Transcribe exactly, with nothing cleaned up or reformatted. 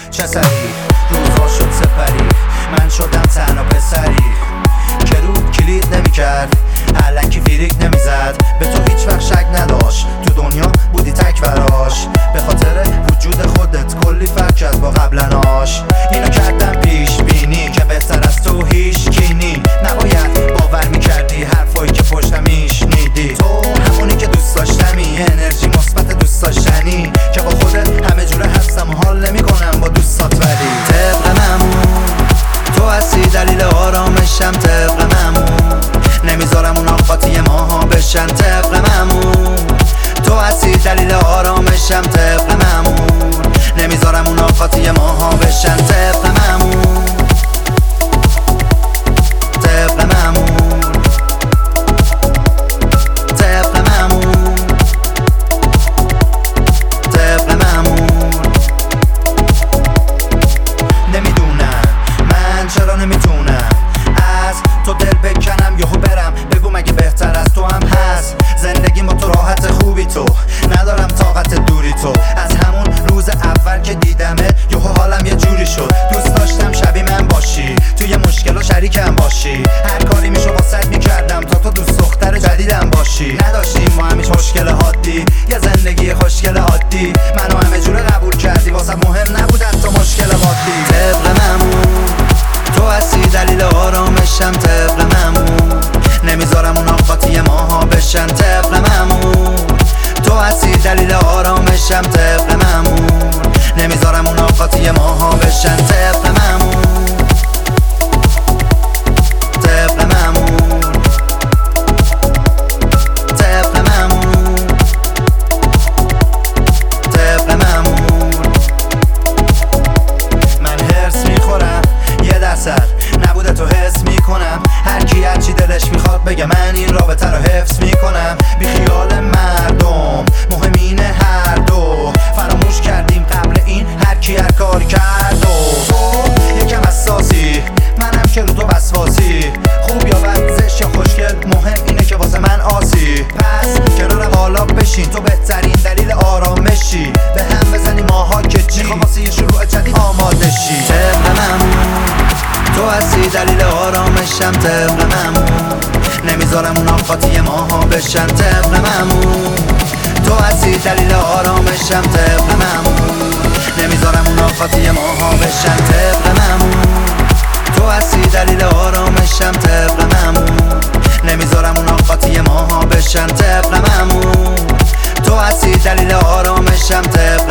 چه سری روزها شد سپری، من شدم تنها پسری که رو کلید نمیکرد، الکی فیریک نمیزد، به تو هیچ وقت شک نداشت، تو دنیا بودی تک براش، به خاطر وجود خودت کلی فرق کرد با قبلناش. اینو کردم پیش بینی که بهتر از تو هیچ کینی، نباید باور میکردی حرفایی که پشتم میشنیدی، تو همونی که دوست داشتمی، انرژی مثبت دوست داشتنی که با خودت همه جوره هستم و حال نمیکنم با دوستات، ولی طبق معمول تو هستی دلیل آرامشم، طبق معمول نمیذارم اون آقاتی ماها بشن، طبق معمول تو هستی دلیل آرامشم، طبق معمول نمیذارم اون آقاتی ماها بشن، طبق معمول طبق معمول طبق معمول طبق معمول. نمیدونم من چرا نمیتونم از تو دل بکنم یهو برم، بگو مگه بهتر از تو هم هست، زندگیم با تو راحت خوبی تو، ندارم طاقت دوری تو، از همون روز اول که دیدمت یهو حالم یه جوری شد، دوست داشتم شبیه من باشی، توی مشکل و شریکم باشی، هر کاری میشو واسط میکردم تا تو دوست دختر جدیدم باشی، نداشتیم ما همیش مشکل حادی، یه زندگی خوشگل عادی، منو همه جوره قبول کردی، واسه مهم نبود حتی مشکل مادی، طبق معمول تو هستی دلیل آرامشم، طبق معمول نمیذارم اون آقاتی ماها بشن، طبق معمول تو هستی دلیل آرامشم، طبق معمول نمیذارم اون آقاتی ماها بشن، طبق معمول طبق معمول طبق معمول طبق معمول. من هرس میخورم یه درصد نبوده تو حس میکنم، هر کی هرچی دلش میخواد بگه، من این رابطه رو حفظ میکنم، بی خیال مردم مهم اینه هر دو فراموش کردیم قبل این هر کی هر کاری کرد، و تو یکم حساسی منم که رو تو وسواسی، خوب یا بد زشت یا خوشگل مهم اینه که واسه من آسی، پس کنارم حالا بشین، تو بهترین دلیل آرامشی، به هم بزنی ماها که چی، میخوام واسه یه شروع جدید آماده شی، طبق معمول تو هستی دلیل آرامشم، طبق معمول نمیذارم اون آقاتی ماها بشن، طبق معمول تو هستی دلیل آرامشم، طبق معمول نمیذارم اون آقاتی ماها بشن، طبق معمول تو هستی دلیل آرامشم، طبق معمول نمیذارم اون آقاتی ماها بشن، طبق معمول تو هستی دلیل آرامشم، طبق